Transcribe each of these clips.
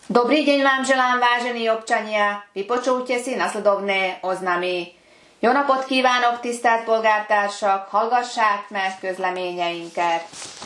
Dobrý deň vám želám, vážení občania. Vypočujte si nasledovné oznamy. Jó napot kívánok, tisztelt polgártársak! Hallgassák meg közleményeinket.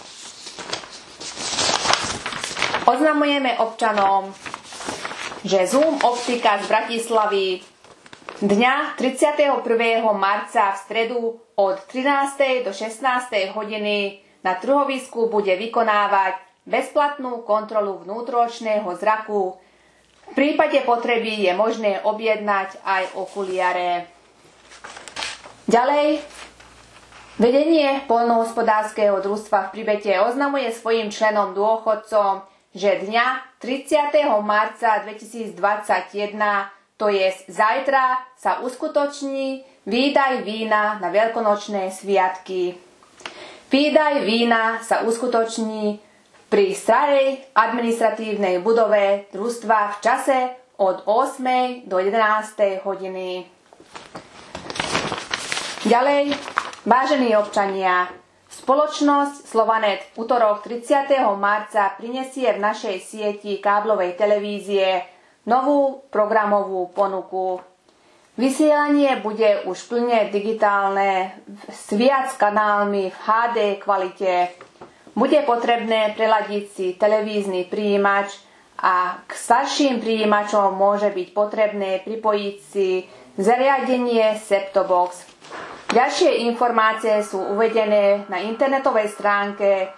Oznamujeme občanom, že Zoom Optika z Bratislavy dňa 31. marca v stredu od 13. do 16. hodiny na trhovisku bude vykonávať bezplatnú kontrolu vnútročného zraku. V prípade potreby je možné objednať aj okuliare. Ďalej, vedenie poľnohospodárskeho družstva v Pribete oznamuje svojim členom dôchodcom, že dňa 30. marca 2021, to je zajtra, sa uskutoční výdaj vína na veľkonočné sviatky. Výdaj vína sa uskutoční pri starej administratívnej budove družstva v čase od 8. do 11. hodiny. Ďalej, vážení občania, spoločnosť Slovanet v utorok 30. marca prinesie v našej sieti káblovej televízie novú programovú ponuku. Vysielanie bude už plne digitálne s viac kanálmi v HD kvalite. Bude potrebné preladiť si televízny prijímač a k starším prijímačom môže byť potrebné pripojiť si zariadenie Septobox. Ďalšie informácie sú uvedené na internetovej stránke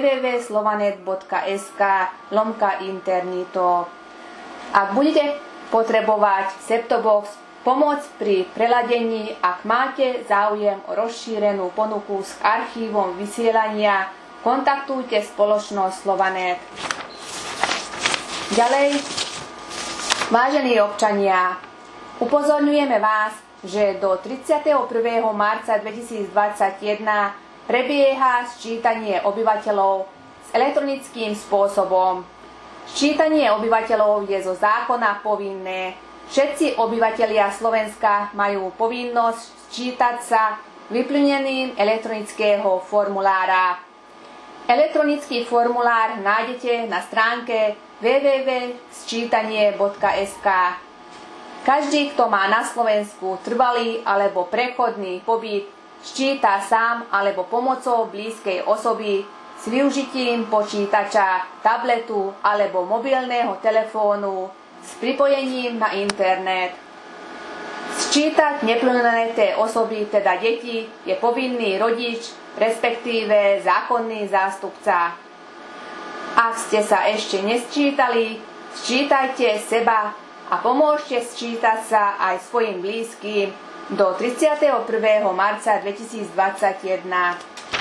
www.slovanet.sk/internito. Ak budete potrebovať Septobox, pomoc pri preladení, ak máte záujem o rozšírenú ponuku s archívom vysielania, kontaktujte spoločnosť Slovanet. Ďalej, vážení občania, upozorňujeme vás, že do 31. marca 2021 prebieha sčítanie obyvateľov s elektronickým spôsobom. Sčítanie obyvateľov je zo zákona povinné. Všetci obyvatelia Slovenska majú povinnosť sčítať sa vyplneným elektronického formulára. Elektronický formulár nájdete na stránke www.sčítanie.sk. Každý, kto má na Slovensku trvalý alebo prechodný pobyt, sčíta sám alebo pomocou blízkej osoby s využitím počítača, tabletu alebo mobilného telefónu s pripojením na internet. Sčítať neplnoleté osoby, teda deti, je povinný rodič, respektíve zákonný zástupca. Ak ste sa ešte nesčítali, sčítajte seba a pomôžte sčítať sa aj svojim blízkym do 31. marca 2021.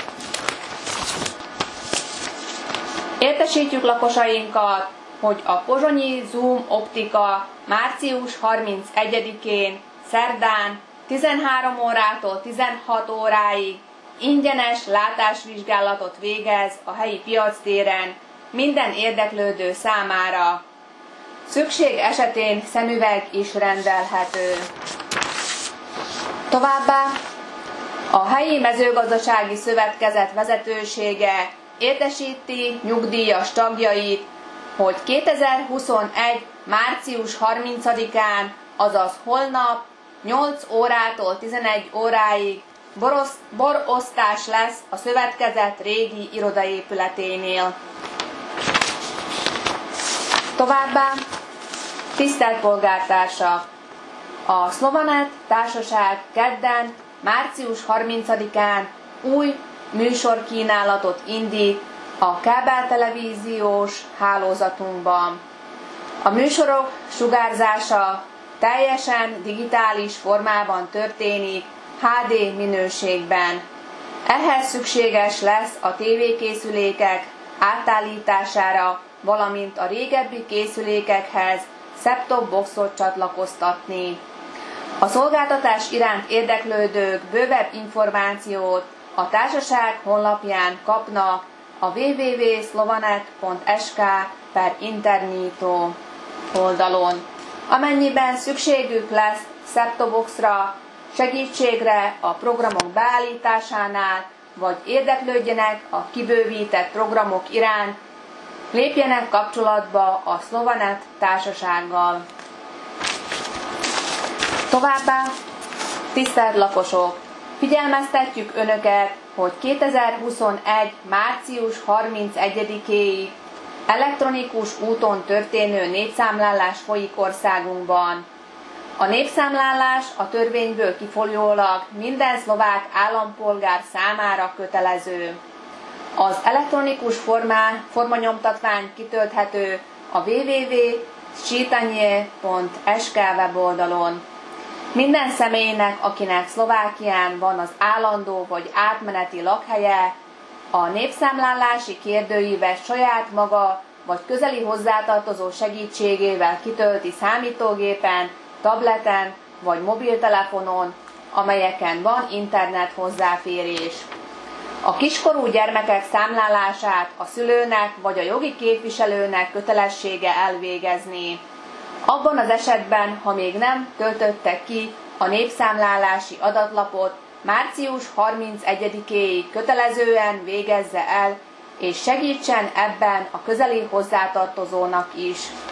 Értesítjük lakosainkat, hogy a pozsonyi Zoom Optika március 31-én szerdán 13 órától 16 óráig ingyenes látásvizsgálatot végez a helyi piactéren minden érdeklődő számára. Szükség esetén szemüveg is rendelhető. Továbbá a helyi mezőgazdasági szövetkezet vezetősége értesíti nyugdíjas tagjait, hogy 2021. március 30-án, azaz holnap 8 órától 11 óráig borosztás lesz a szövetkezet régi irodaépületénél. Továbbá, tisztelt polgártársak! A Slovanet Társaság kedden, március 30-án új műsorkínálatot indít a kábeltelevíziós hálózatunkban. A műsorok sugárzása teljesen digitális formában történik, HD minőségben. Ehhez szükséges lesz a tévékészülékek átállítására, valamint a régebbi készülékekhez set-top boxot csatlakoztatni. A szolgáltatás iránt érdeklődők bővebb információt a társaság honlapján kapnak a www.slovanet.sk/internito oldalon. Amennyiben szükségük lesz set-top boxra, segítségre a programok beállításánál, vagy érdeklődjenek a kibővített programok iránt, Lépjenek kapcsolatba a Szlovanet társasággal. Továbbá, tisztelt lakosok, figyelmeztetjük Önöket, hogy 2021. március 31-éig elektronikus úton történő népszámlálás folyik országunkban. A népszámlálás a törvényből kifolyólag minden szlovák állampolgár számára kötelező. Az elektronikus formanyomtatvány kitölthető a www.sčitanje.sk weboldalon. Minden személynek, akinek Szlovákián van az állandó vagy átmeneti lakhelye, a népszámlálási kérdőívet saját maga vagy közeli hozzátartozó segítségével kitölti számítógépen, tableten vagy mobiltelefonon, amelyeken van internet hozzáférés. A kiskorú gyermekek számlálását a szülőnek vagy a jogi képviselőnek kötelessége elvégezni. Abban az esetben, ha még nem töltötte ki a népszámlálási adatlapot, március 31-éig kötelezően végezze el, és segítsen ebben a közeli hozzátartozónak is.